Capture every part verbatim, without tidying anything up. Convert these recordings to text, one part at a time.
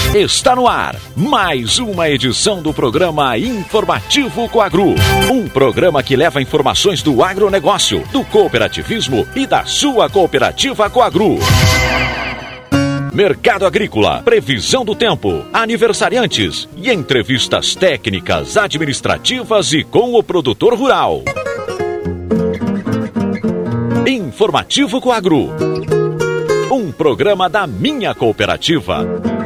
Está no ar mais uma edição do programa Informativo Coagru. Um programa que leva informações do agronegócio, do cooperativismo e da sua cooperativa Coagru. Mercado agrícola, previsão do tempo, aniversariantes e entrevistas técnicas, administrativas e com o produtor rural. Informativo Coagru. Um programa da minha cooperativa.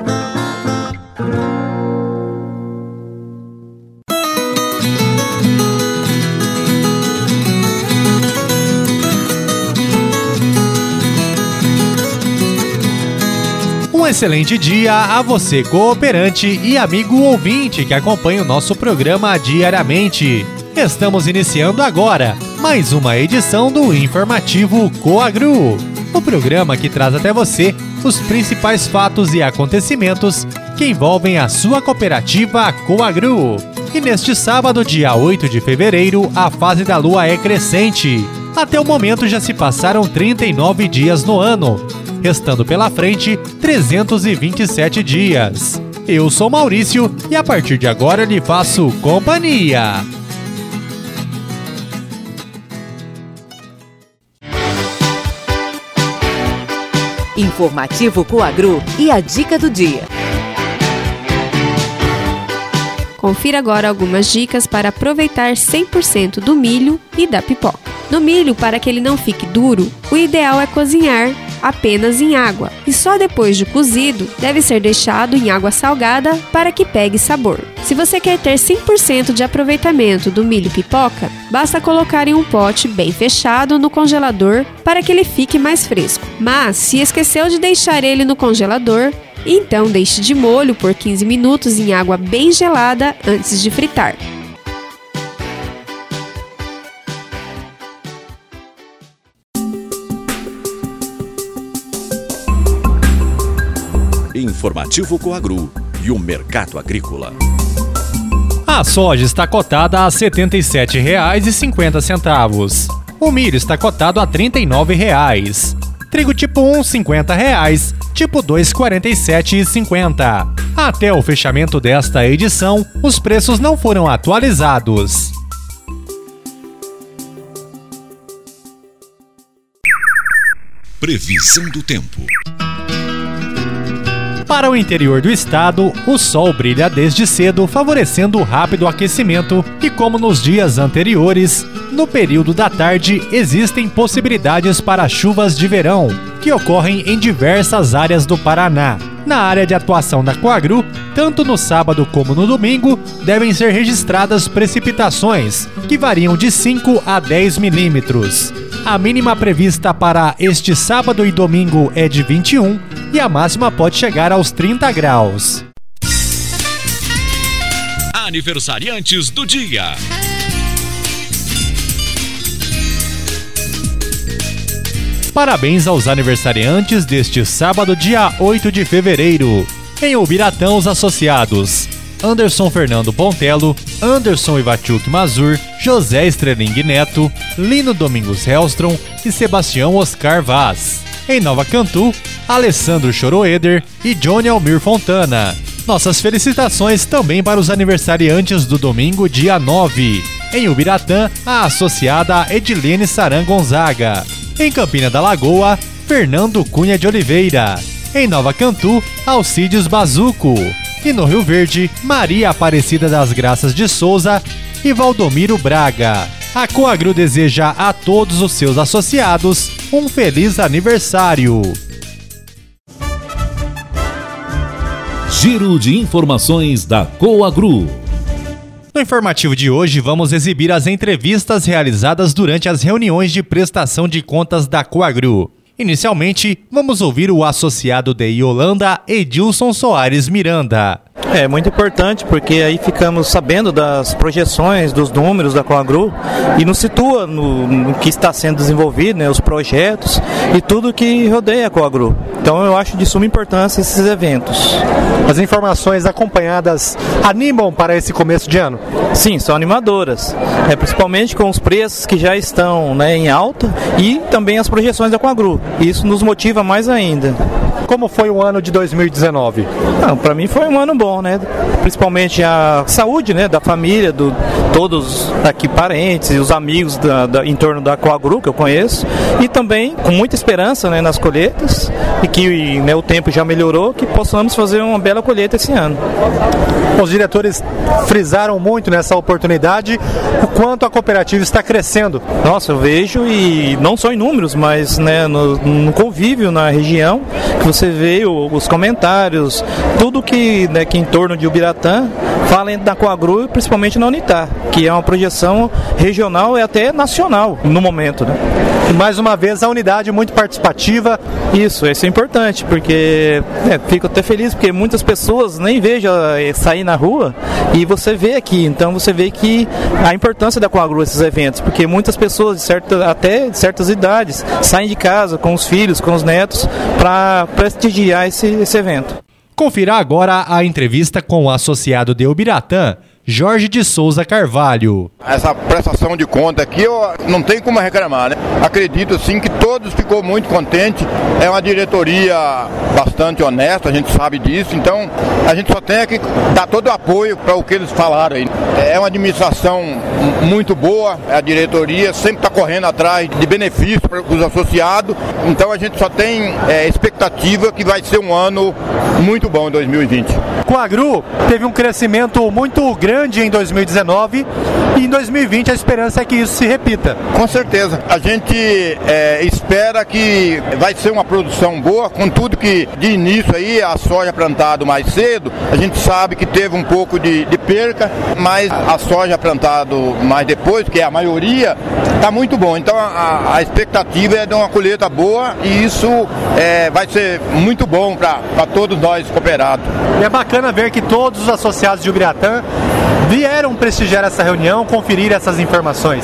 Um excelente dia a você, cooperante e amigo ouvinte que acompanha o nosso programa diariamente. Estamos iniciando agora mais uma edição do Informativo Coagru, o programa que traz até você os principais fatos e acontecimentos que envolvem a sua cooperativa Coagru. E neste sábado, dia oito de fevereiro, a fase da lua é crescente. Até o momento já se passaram trinta e nove dias no ano, restando pela frente trezentos e vinte e sete dias. Eu sou Maurício e a partir de agora lhe faço companhia. Informativo Coagru e a dica do dia. Confira agora algumas dicas para aproveitar cem por cento do milho e da pipoca. No milho, para que ele não fique duro, o ideal é cozinhar apenas em água e só depois de cozido deve ser deixado em água salgada para que pegue sabor. Se você quer ter cem por cento de aproveitamento do milho pipoca, basta colocar em um pote bem fechado no congelador para que ele fique mais fresco. Mas se esqueceu de deixar ele no congelador, então deixe de molho por quinze minutos em água bem gelada antes de fritar. Informativo Coagru e o mercado agrícola. A soja está cotada a setenta e sete reais e cinquenta centavos. O milho está cotado a trinta e nove reais. Trigo tipo um, cinquenta reais. Tipo dois, quarenta e sete reais e cinquenta centavos. Até o fechamento desta edição, os preços não foram atualizados. Previsão do tempo. Para o interior do estado, o sol brilha desde cedo, favorecendo o rápido aquecimento e, como nos dias anteriores, no período da tarde existem possibilidades para chuvas de verão, que ocorrem em diversas áreas do Paraná. Na área de atuação da Coagru, tanto no sábado como no domingo, devem ser registradas precipitações, que variam de cinco a dez milímetros. A mínima prevista para este sábado e domingo é de vinte e um e a máxima pode chegar aos trinta graus. Aniversariantes do dia. Parabéns aos aniversariantes deste sábado, dia oito de fevereiro. Em Ubiratã, os associados: Anderson Fernando Pontello, Anderson Ivachuk Mazur, José Estreling Neto, Lino Domingos Hellstrom e Sebastião Oscar Vaz. Em Nova Cantu, Alessandro Choroeder e Johnny Almir Fontana. Nossas felicitações também para os aniversariantes do domingo, dia nove. Em Ubiratã, a associada Edilene Saran Gonzaga. Em Campina da Lagoa, Fernando Cunha de Oliveira. Em Nova Cantu, Alcides Bazuco. E no Rio Verde, Maria Aparecida das Graças de Souza e Valdomiro Braga. A Coagru deseja a todos os seus associados um feliz aniversário. Giro de informações da Coagru. No informativo de hoje, vamos exibir as entrevistas realizadas durante as reuniões de prestação de contas da Coagru. Inicialmente, vamos ouvir o associado de Iolanda, Edilson Soares Miranda. É muito importante porque aí ficamos sabendo das projeções, dos números da Coagru e nos situa no, no que está sendo desenvolvido, né, os projetos e tudo que rodeia a Coagru. Então eu acho de suma importância esses eventos. As informações acompanhadas animam para esse começo de ano? Sim, são animadoras, é, principalmente com os preços que já estão, né, em alta e também as projeções da Coagru. Isso nos motiva mais ainda. como foi o ano de dois mil e dezenove? Não, para mim foi um ano bom, né? Principalmente a saúde, né, da família, do todos aqui parentes e os amigos da, da, em torno da Coagru que eu conheço, e também com muita esperança, né, nas colheitas, e que, né, o tempo já melhorou, que possamos fazer uma bela colheita esse ano. Os diretores frisaram muito nessa oportunidade o quanto a cooperativa está crescendo. Nossa, eu vejo, e não só em números, mas, né, no, no convívio na região, que você vê o, os comentários, tudo que, né, que em torno de Ubiratã fala da Coagru, principalmente na Unitar, que é uma projeção regional e até nacional no momento, né? E mais uma vez a unidade muito participativa. Isso, isso é importante, porque é, fico até feliz, porque muitas pessoas nem vejam sair na rua e você vê aqui, então você vê que a importância da Coagru esses eventos, porque muitas pessoas de certa, até de certas idades saem de casa com os filhos, com os netos, para prestigiar esse, esse evento. Confira agora a entrevista com o associado de Ubiratã, Jorge de Souza Carvalho. Essa prestação de conta aqui, eu não tem como reclamar, né? Acredito sim que todos ficou muito contentes. É uma diretoria bastante honesta, a gente sabe disso, então a gente só tem que dar todo o apoio para o que eles falaram aí. É uma administração muito boa, a diretoria sempre está correndo atrás de benefícios para os associados, então a gente só tem é, expectativa que vai ser um ano muito bom em dois mil e vinte. Coagru teve um crescimento muito grande em dois mil e dezenove e em dois mil e vinte a esperança é que isso se repita. Com certeza. A gente é, espera que vai ser uma produção boa, com tudo que de início aí, a soja plantado mais cedo, a gente sabe que teve um pouco de, de perca, mas a soja plantado mais depois, que é a maioria, está muito bom. Então a, a expectativa é de uma colheita boa e isso é, vai ser muito bom para todos nós cooperados. E é bacana ver que todos os associados de Ubiratã vieram prestigiar essa reunião, conferir essas informações.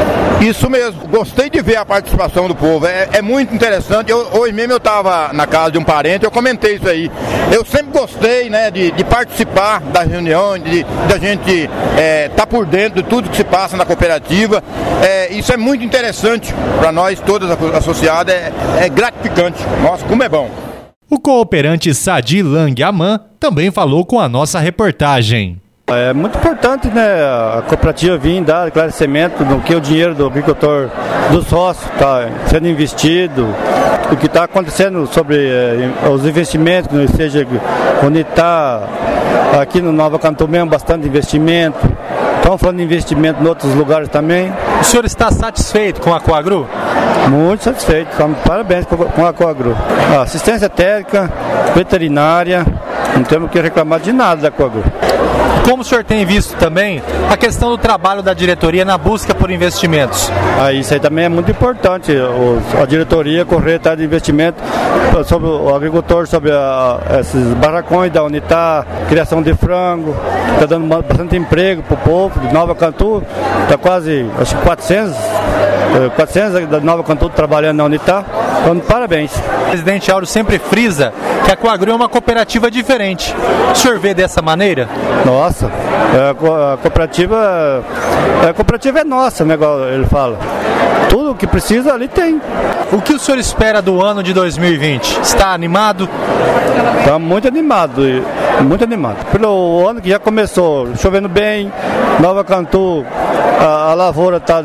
Isso mesmo, gostei de ver a participação do povo, é, é muito interessante. Eu, hoje mesmo eu estava na casa de um parente, eu comentei isso aí. Eu sempre gostei, né, de, de participar da reunião, de, de a gente estar é, tá por dentro de tudo que se passa na cooperativa. É, isso é muito interessante para nós, todos associados, é, é gratificante. Nossa, como é bom. O cooperante Sadi Lang Aman também falou com a nossa reportagem. É muito importante, né, a cooperativa vir dar esclarecimento do que o dinheiro do agricultor, do sócio está sendo investido, o que está acontecendo sobre eh, os investimentos, ou seja, onde está aqui no Nova Cantu mesmo, bastante investimento. Estamos falando de investimento em outros lugares também. O senhor está satisfeito com a Coagru? Muito satisfeito, parabéns com a Coagru. Assistência técnica, veterinária, não temos que reclamar de nada da Coagru. Como o senhor tem visto também a questão do trabalho da diretoria na busca por investimentos? Ah, isso aí também é muito importante, o, a diretoria correr atrás de investimento sobre o agricultor, sobre a, esses barracões da Unitar, criação de frango, está dando bastante emprego para o povo de Nova Cantu, está quase, acho que quatrocentos, quatrocentos da Nova Cantu trabalhando na Unitar, então parabéns. O presidente Áureo sempre frisa que a Coagru é uma cooperativa diferente. O senhor vê dessa maneira? Nossa, a cooperativa, a cooperativa é nossa, né, igual ele fala. Tudo o que precisa ali tem. O que o senhor espera do ano de dois mil e vinte? Está animado? Está muito animado, muito animado. Pelo ano que já começou, chovendo bem, Nova Cantu, a, a lavoura está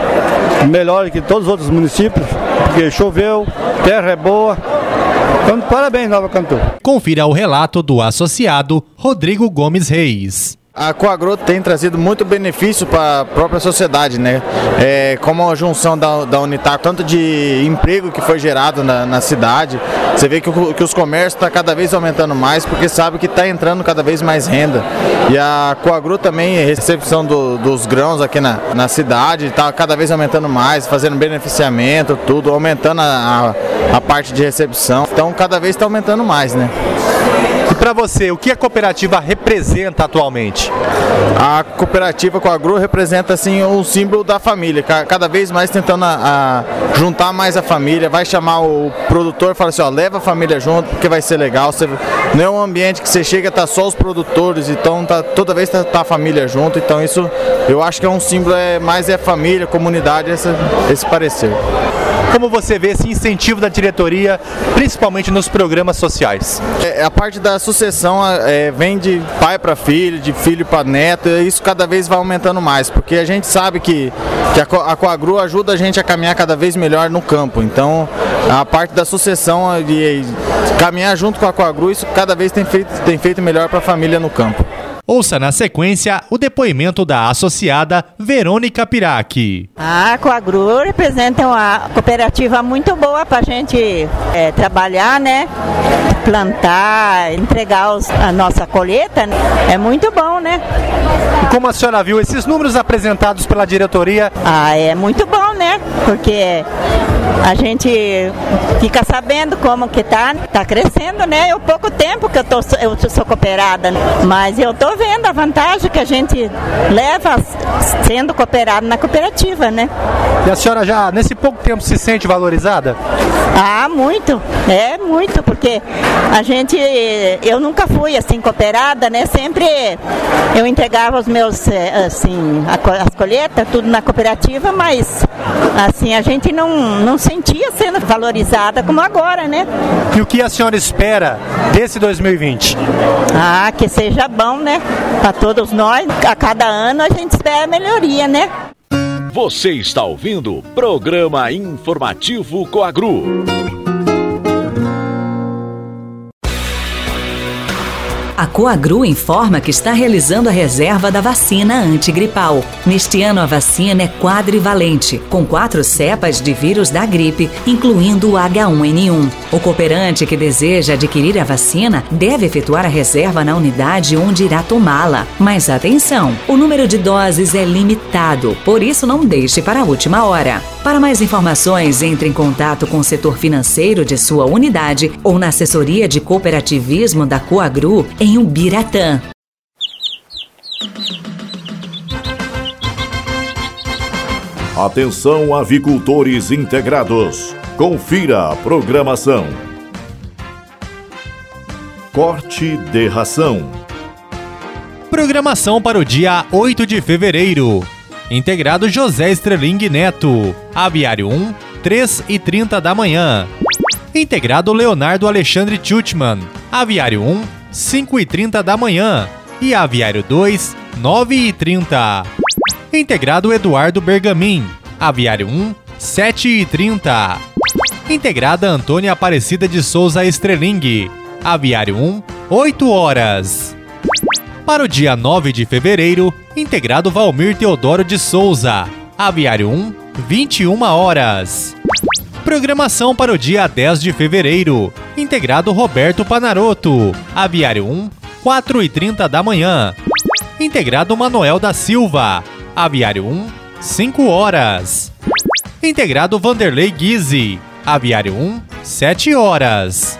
melhor que todos os outros municípios, porque choveu, terra é boa. Então, parabéns, Nova Cantu. Confira o relato do associado Rodrigo Gomes Reis. A Coagru tem trazido muito benefício para a própria sociedade, né? É, como a junção da, da Unitar, tanto de emprego que foi gerado na, na cidade, você vê que, o, que os comércios estão cada vez aumentando mais, porque sabe que está entrando cada vez mais renda. E a Coagru também, a recepção do, dos grãos aqui na, na cidade, está cada vez aumentando mais, fazendo beneficiamento, tudo, aumentando a, a, a parte de recepção. Então, cada vez está aumentando mais, né? E para você, o que a cooperativa representa atualmente? A cooperativa Coagru representa assim um símbolo da família, cada vez mais tentando a, a juntar mais a família, vai chamar o produtor e fala assim, ó, leva a família junto porque vai ser legal. Você, não é um ambiente que você chega e tá só os produtores, então tá, toda vez tá, tá a família junto, então isso eu acho que é um símbolo, é, mais é família, comunidade, esse, esse parecer. Como você vê esse incentivo da diretoria, principalmente nos programas sociais? É, a parte da sucessão é, vem de pai para filho, de filho para neto, e isso cada vez vai aumentando mais, porque a gente sabe que, que a, Co- a Coagru ajuda a gente a caminhar cada vez melhor no campo. Então, a parte da sucessão de caminhar junto com a Coagru, isso cada vez tem feito, tem feito melhor para a família no campo. Ouça na sequência o depoimento da associada Verônica Pirac. A Coagru representa uma cooperativa muito boa para a gente é, trabalhar, né? Plantar, entregar os, a nossa colheita. É muito bom, né? E como a senhora viu esses números apresentados pela diretoria? Ah, é muito bom, né? Porque a gente fica sabendo como que tá, tá crescendo, né? É pouco tempo que eu, tô, eu sou cooperada, mas eu tô vendo a vantagem que a gente leva sendo cooperado na cooperativa, né? E a senhora já, nesse pouco tempo, se sente valorizada? Ah, muito. É muito, porque a gente, eu nunca fui assim cooperada, né? Sempre eu entregava os meus, assim, as colheitas, tudo na cooperativa, mas assim, a gente não, não sentia sendo valorizada como agora, né? E o que a senhora espera desse dois mil e vinte? Ah, que seja bom, né? Para todos nós, a cada ano a gente espera melhoria, né? Você está ouvindo o Programa Informativo Coagru. A Coagru informa que está realizando a reserva da vacina antigripal. Neste ano, a vacina é quadrivalente, com quatro cepas de vírus da gripe, incluindo o H um N um. O cooperante que deseja adquirir a vacina deve efetuar a reserva na unidade onde irá tomá-la. Mas atenção, o número de doses é limitado, por isso não deixe para a última hora. Para mais informações, entre em contato com o setor financeiro de sua unidade ou na assessoria de cooperativismo da Coagru em Ubiratã. Atenção, avicultores integrados. Confira a programação. Corte de ração. Programação para o dia oito de fevereiro. Integrado José Estreling Neto. Aviário um, três e trinta da manhã. Integrado Leonardo Alexandre Tchutman. Aviário um, cinco e trinta da manhã. E Aviário dois, nove e trinta. Integrado Eduardo Bergamin. Aviário um, sete e trinta. Integrada Antônia Aparecida de Souza Estreling. Aviário um, oito horas. Para o dia nove de fevereiro, integrado Valmir Teodoro de Souza. Aviário um, vinte e uma horas. Programação para o dia dez de fevereiro, integrado Roberto Panarotto. Aviário um, quatro e trinta da manhã. Integrado Manuel da Silva. Aviário um, cinco horas. Integrado Vanderlei Guise. Aviário um, sete horas.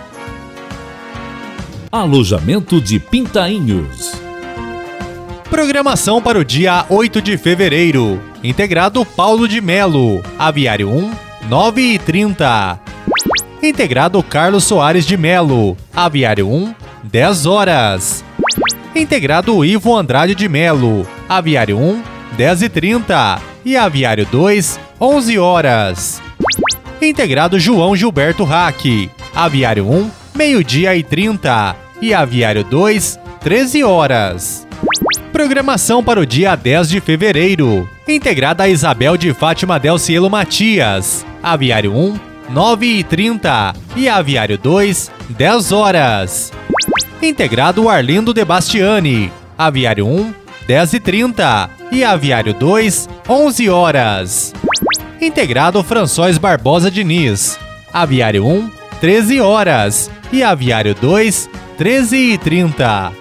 Alojamento de Pintainhos. Programação para o dia oito de fevereiro, integrado Paulo de Melo. Aviário um, nove e trinta. Integrado Carlos Soares de Melo. Aviário um, dez horas. Integrado Ivo Andrade de Melo. Aviário um, dez e trinta. E Aviário dois, onze horas. Integrado João Gilberto Hack. Aviário um, meio-dia e trinta. E Aviário dois, treze horas. Programação para o dia dez de fevereiro, integrada a Isabel de Fátima Del Cielo Matias. Aviário um, nove e trinta. E Aviário dois, dez horas. Integrado Arlindo de Bastiani. Aviário um, dez e trinta. E Aviário dois, onze horas. Integrado François Barbosa Diniz. Aviário um, treze horas. E Aviário dois, treze e trinta.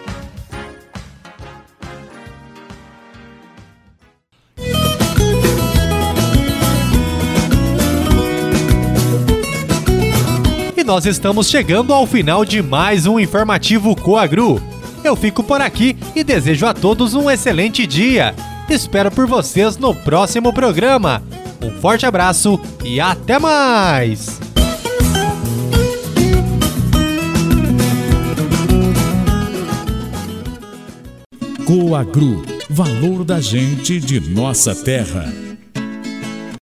E nós estamos chegando ao final de mais um informativo Coagru. Eu fico por aqui e desejo a todos um excelente dia. Espero por vocês no próximo programa. Um forte abraço e até mais! Coagru, valor da gente de nossa terra.